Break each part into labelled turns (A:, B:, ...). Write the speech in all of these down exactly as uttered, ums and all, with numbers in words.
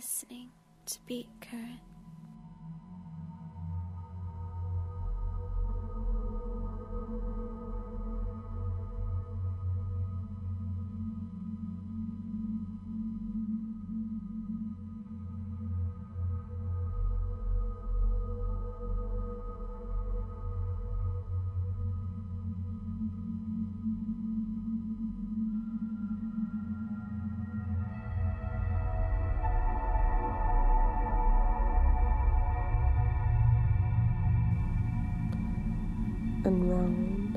A: listening to Beat Current.
B: And round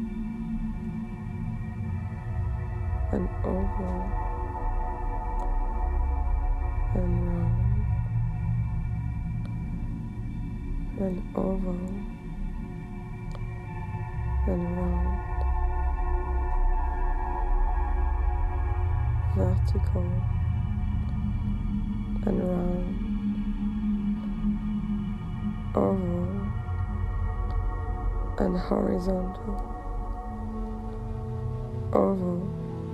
B: and over and round and over and round, vertical and round, over and horizontal, oval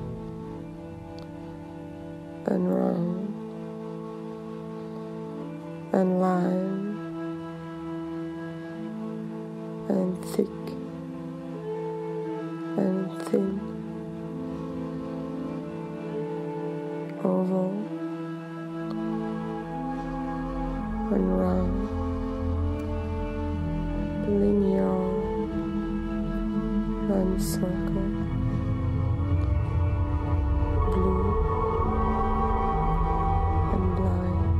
B: and round, and line and thick and thin, oval and round, linear and circle, blue and blind,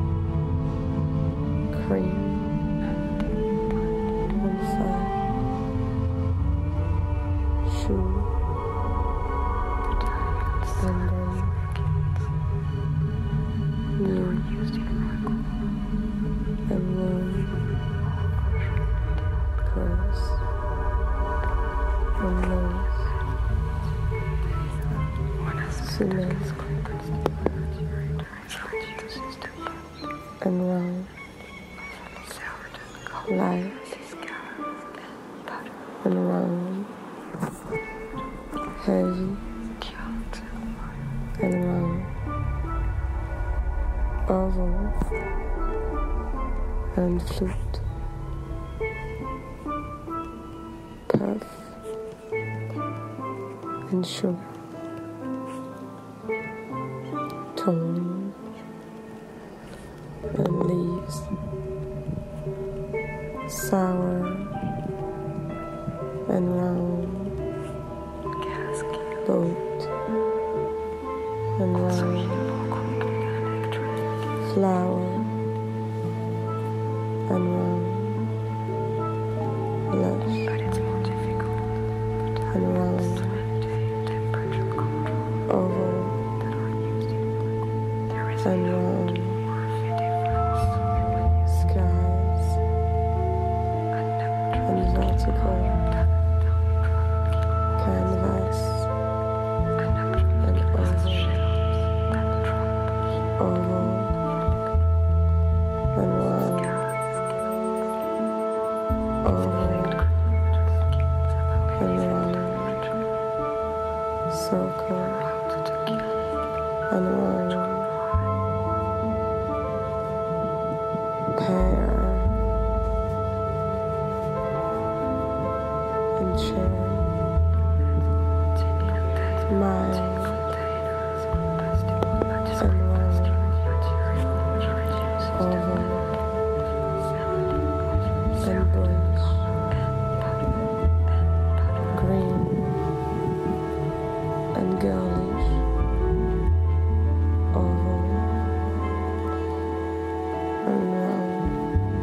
B: cream and side, shoe and then new and warm, curse and nose, cement and round, light and round, heavy and round, oval and flute, puff and sugar, tone and leaves, sour and round, boat and round, flower and round, lush and round, oval and round, skies and vertical, canvas and oval, oval and round, oval and round, circle and round, pear and cherry, mild and round, oval and bush, green and girlish, oval and round,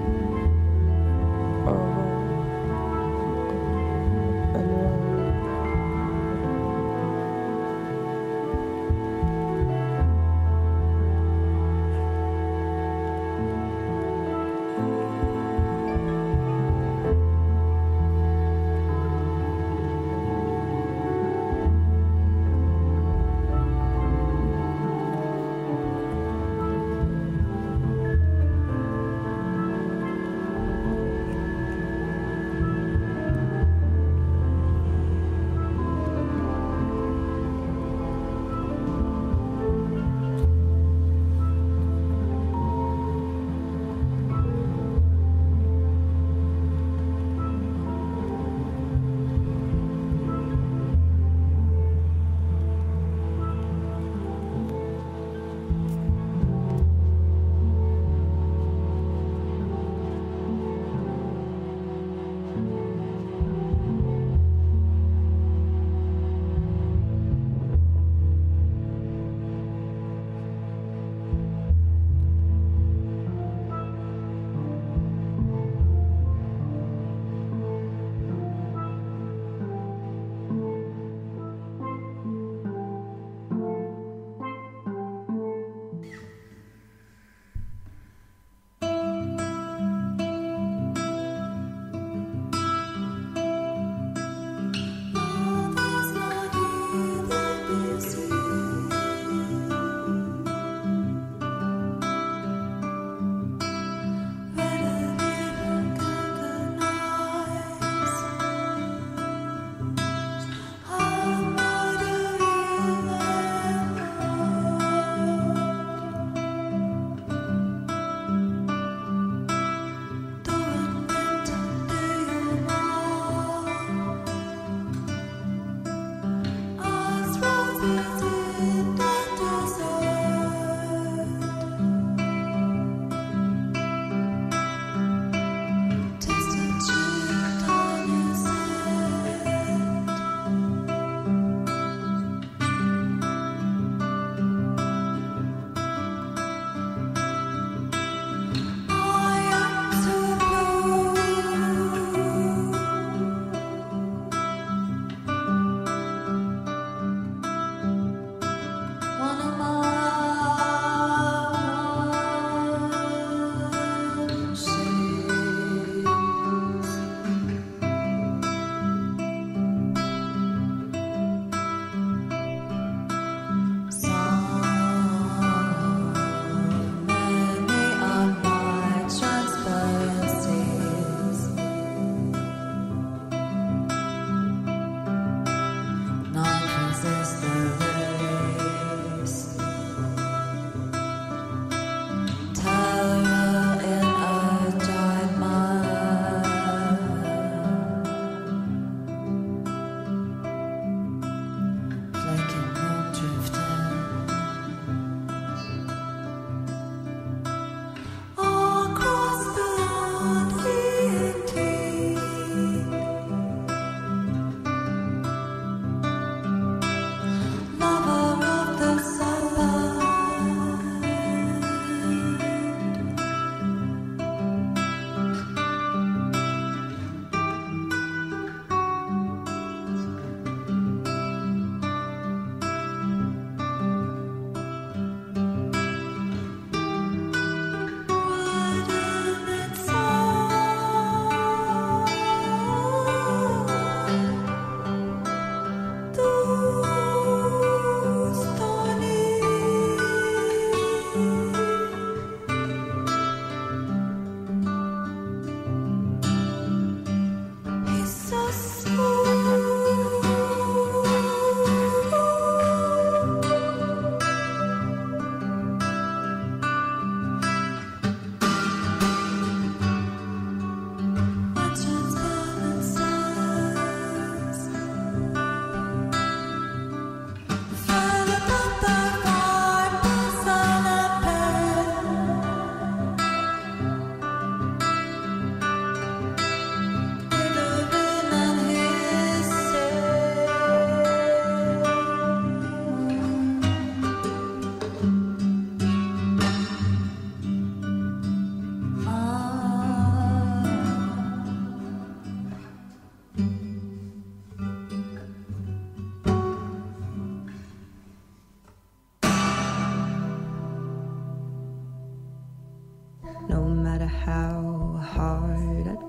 B: oval and round,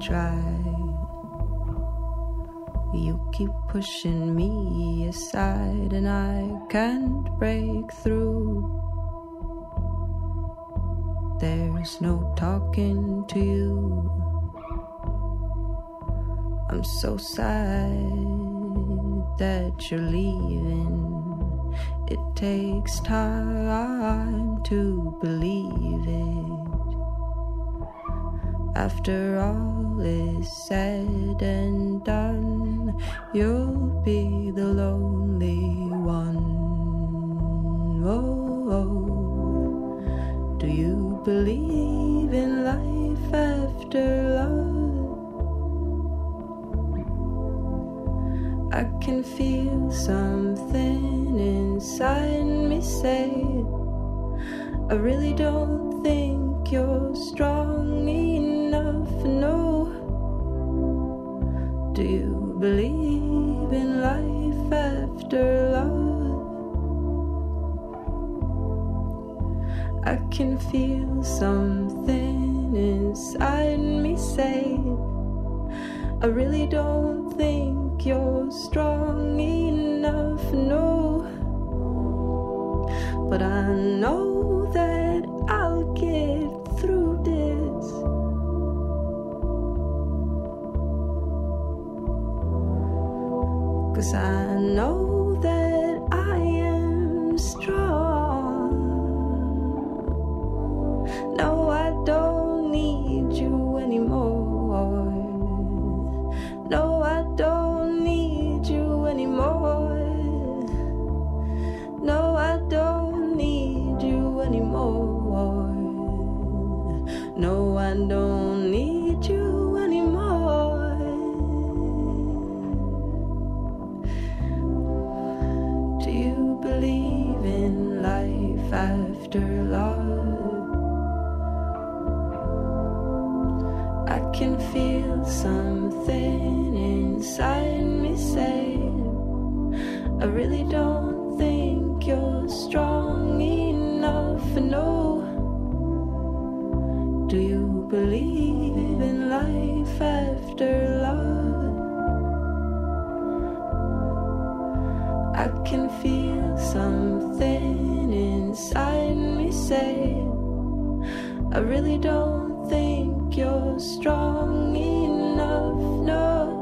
C: try. You keep pushing me aside and I can't break through. There's no talking to you. I'm so sad that you're leaving. It takes time to believe it. After all is said and done, you'll be the lonely one. Oh, oh. Do you believe in life after love? I can feel something inside me say, I really don't think you're strong enough, no. Do you believe in life after love? I can feel something inside me say, I really don't think you're strong enough, no. But I know that I'll get through this. 'Cause I know that I am strong. No, I don't need you anymore. No, I don't need you anymore. No, I don't need you anymore. No, I don't need you anymore. Do you believe in life after love? I can feel something inside me say, I really don't think you're strong enough, no. Do you believe in life after love? I can feel something inside me say, I really don't think you're strong enough, no.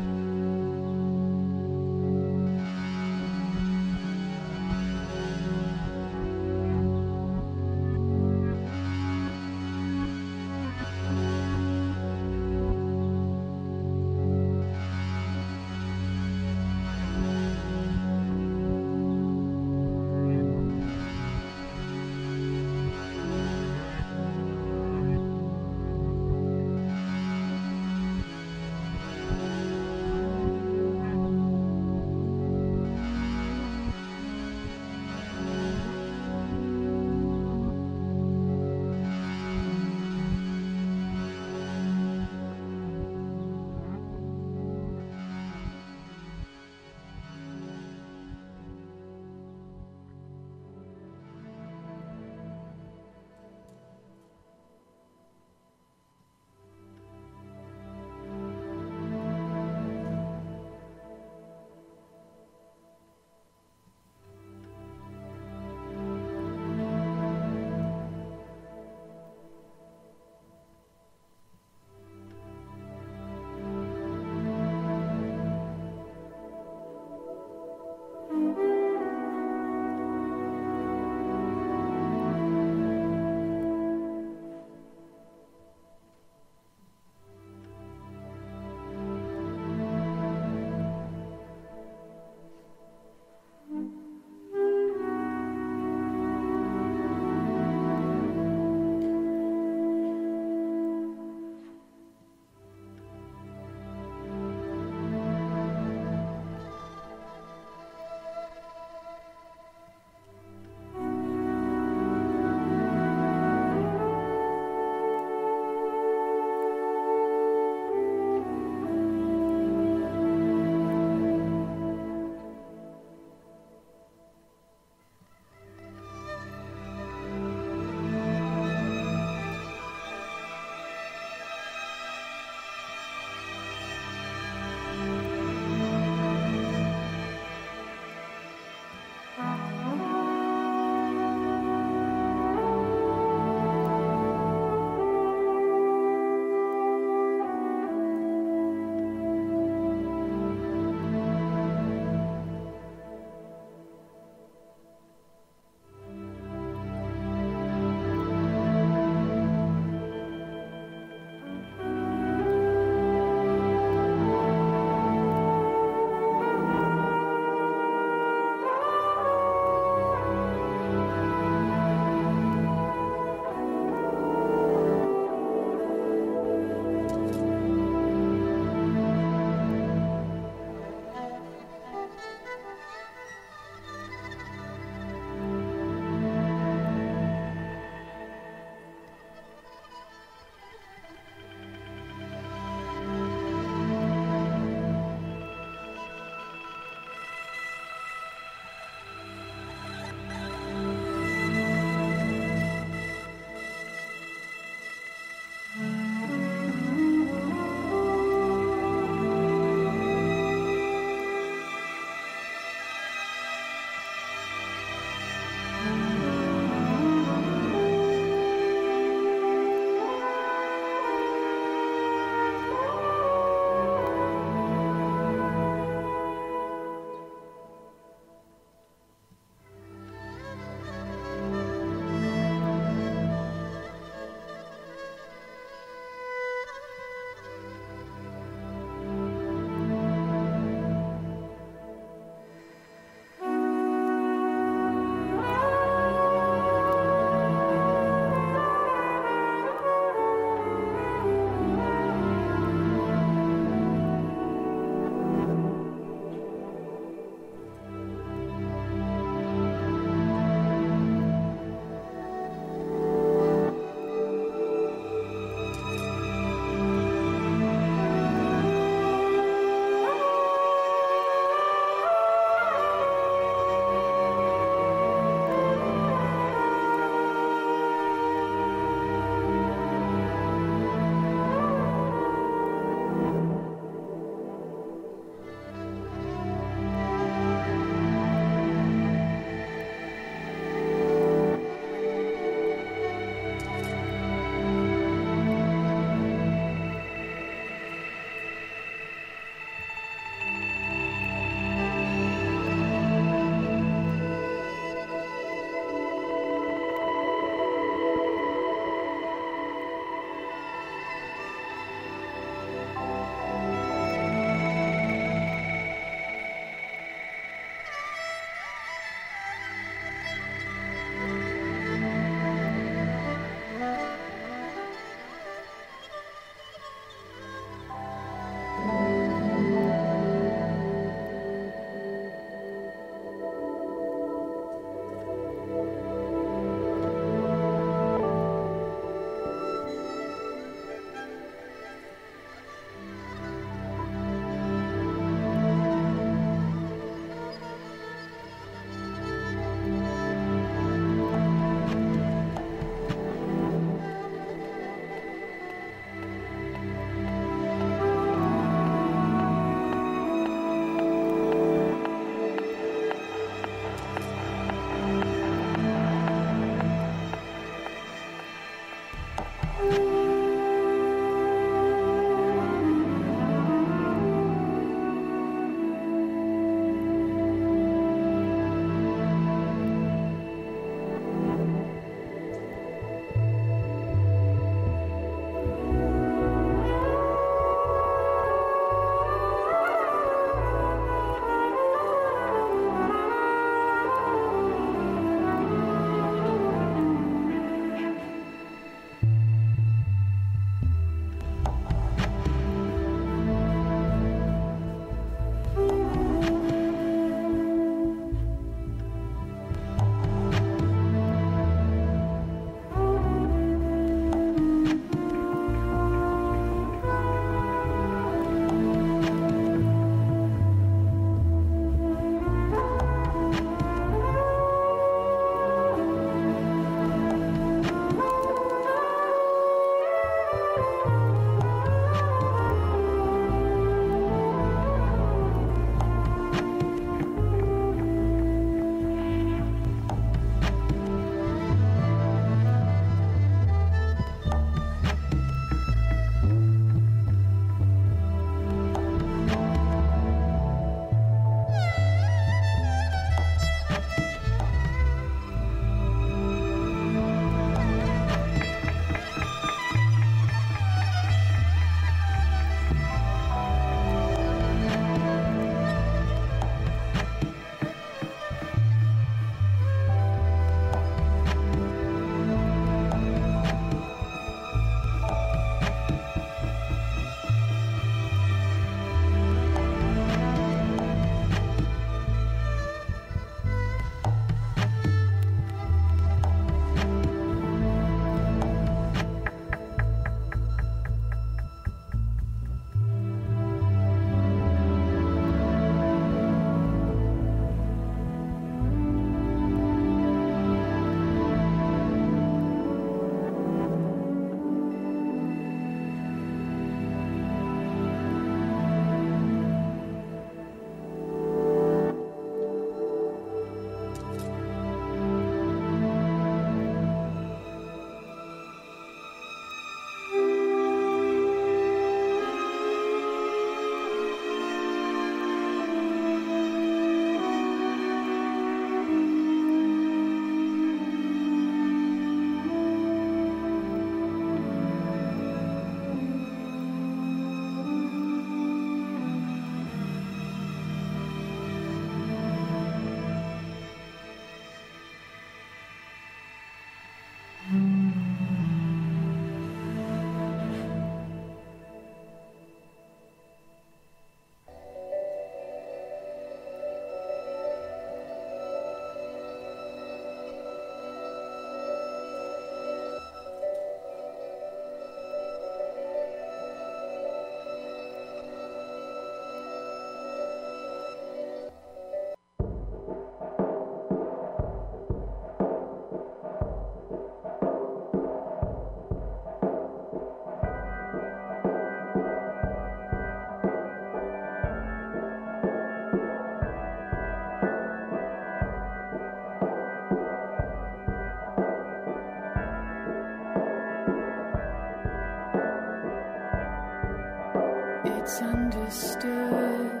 D: it's understood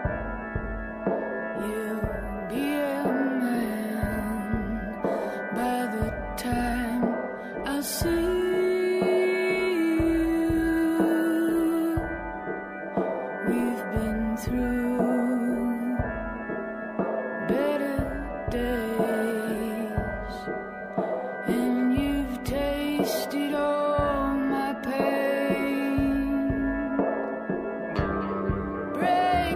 D: you'll be a man by the time I'll see you. We've been through better days, and you've tasted all my pain. Break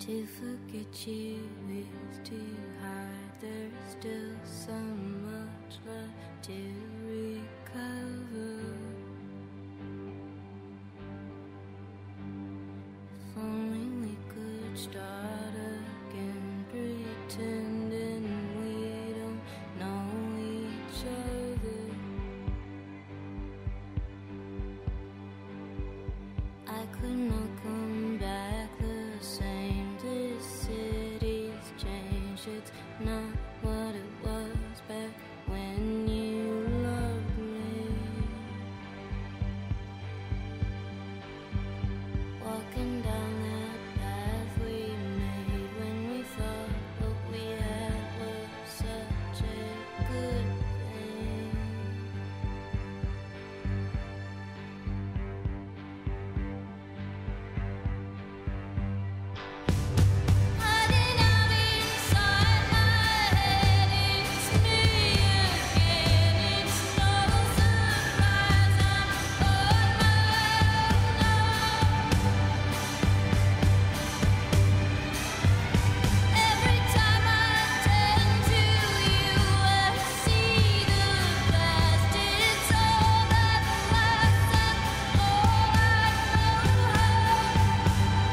A: To forget you is to hide. There's still so much left to recover. If only we could start again, pretending we don't know each other. I could not come back the same. This city's changed. It's not what it was back when you loved me. Walking down that path we made when we thought what we had was such a good thing. Hiding out inside my head, it's me again. It's no surprise I'm on my own now. Every time I turn to you, I see the past. It's all that lasts and all I know.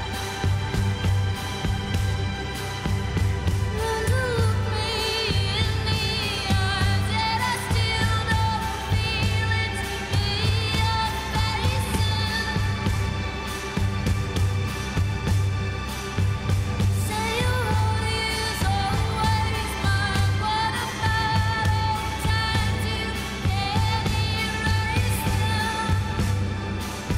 A: Want to look me in the eyes, yet I still don't feel it's me you're facing. Say your heart is always mine. What about old times you can't erase them?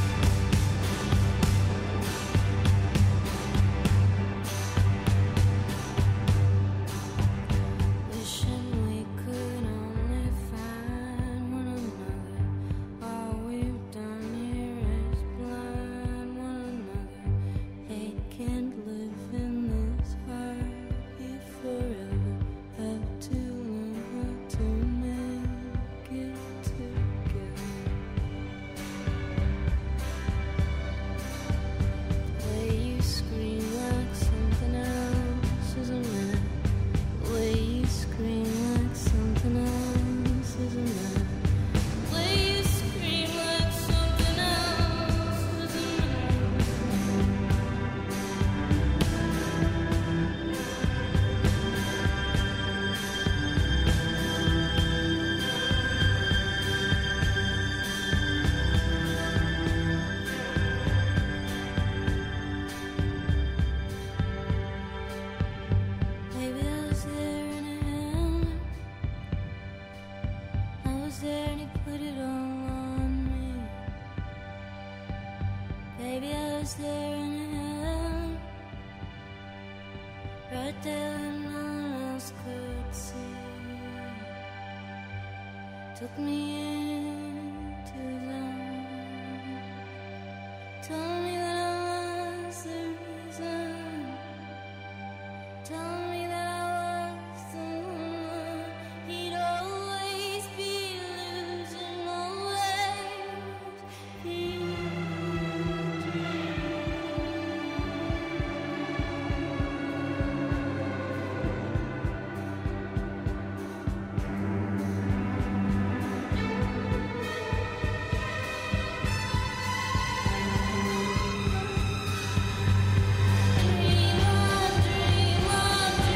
A: Wishing we could only find one another. All we've done here is blind one another. Hate can't live in this heart here forever. Have to learn how to make it together. The way you scream like something else is a man. The way you scream like something else is a man. The way you scream like something else is a Maybe I was there in a hand. I was there and he put it all on me. Baby, I was there in a hand. Right there when no one else could see. Took me into them. Told me that I was the reason. Told me that I was the one he'd always be losing, always be dream on, dream on,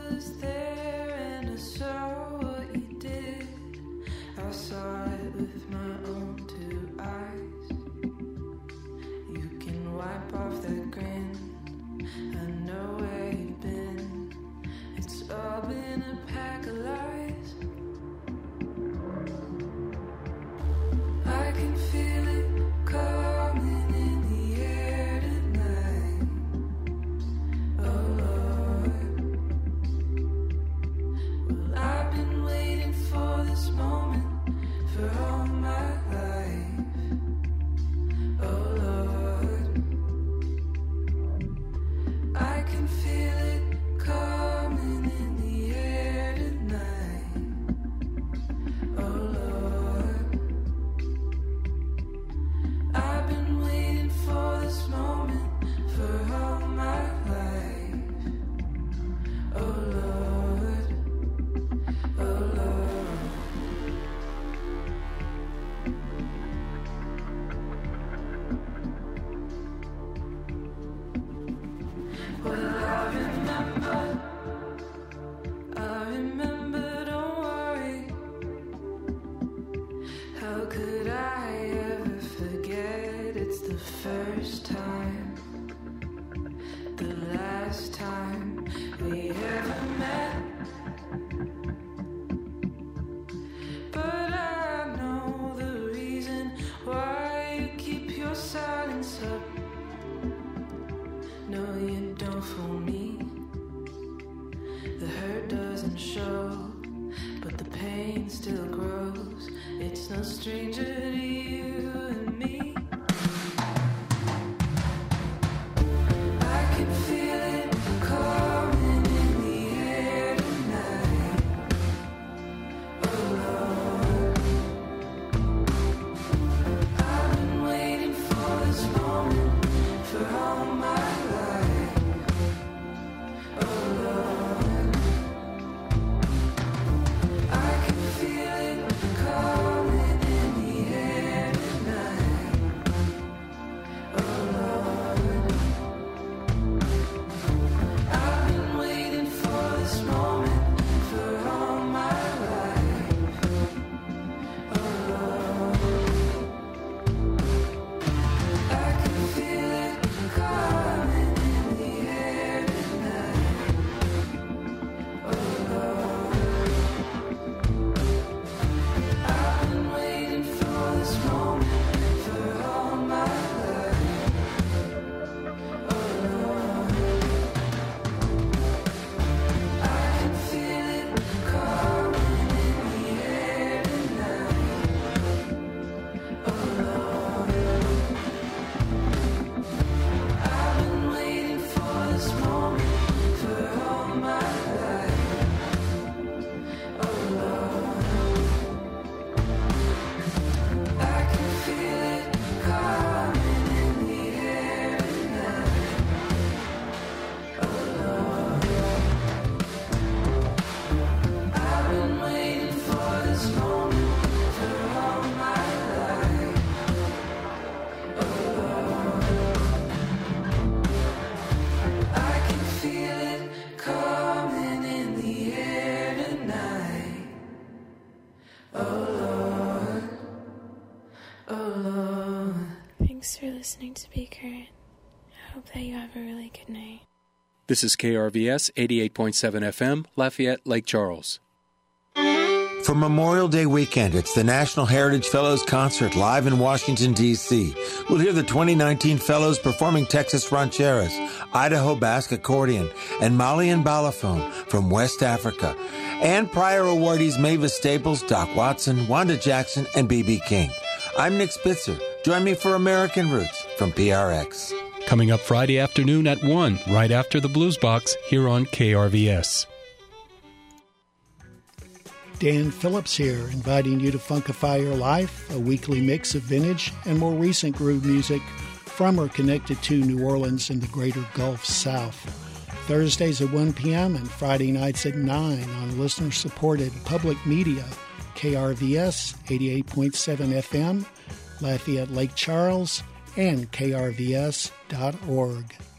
A: was there and I saw what you did. I saw it with my own two eyes. You can wipe off that grin. I know where you've been. It's all been a pack of lies. I can feel it coming in the air tonight. Oh Lord. Well, I've been waiting for this moment for all my life. Oh Lord. I can feel it coming in the air tonight. Oh Lord. I've been waiting for this moment for all my life. Oh Lord. Oh Lord. Well, I remember, I remember, don't worry. How could I ever forget? It's the first time, the last time we ever met. But I know the reason why you keep your silence up. No, you don't fool me. The hurt doesn't show, but the pain still grows. It's no stranger to you and me. I can feel it coming in the air tonight. Oh Lord. I've been waiting for this moment for all my life. Oh Lord. I can feel it coming in the air tonight. Oh Lord. I've been waiting for this moment for all my life. Oh Lord. I can feel it coming in the air tonight. Oh Lord. I've been waiting for this moment for all my life. Oh Lord. I can feel it coming in the air tonight. Oh Lord. I've been waiting for this moment for all my life. Oh Lord. I can feel it coming in the air tonight. Oh Lord. I've been waiting for this moment for all my life. Oh Lord. I can feel it coming in the air tonight. Oh Lord. Oh Lord.
E: Thanks for listening to Be Current. I hope that you have a really good night.
F: This is K R V S eighty-eight point seven F M, Lafayette, Lake Charles.
G: For Memorial Day weekend, it's the National Heritage Fellows Concert live in Washington, D C We'll hear the twenty nineteen Fellows performing Texas Rancheras, Idaho Basque Accordion, and Malian Balafon from West Africa, and prior awardees Mavis Staples, Doc Watson, Wanda Jackson, and B B King. I'm Nick Spitzer. Join me for American Roots from P R X.
F: Coming up Friday afternoon at one, right after the Blues Box, here on K R V S.
H: Dan Phillips here, inviting you to Funkify Your Life, a weekly mix of vintage and more recent groove music from or connected to New Orleans and the greater Gulf South. Thursdays at one p.m. and Friday nights at nine on listener-supported public media, K R V S eighty-eight point seven F M, Lafayette, Lake Charles, and K R V S dot org.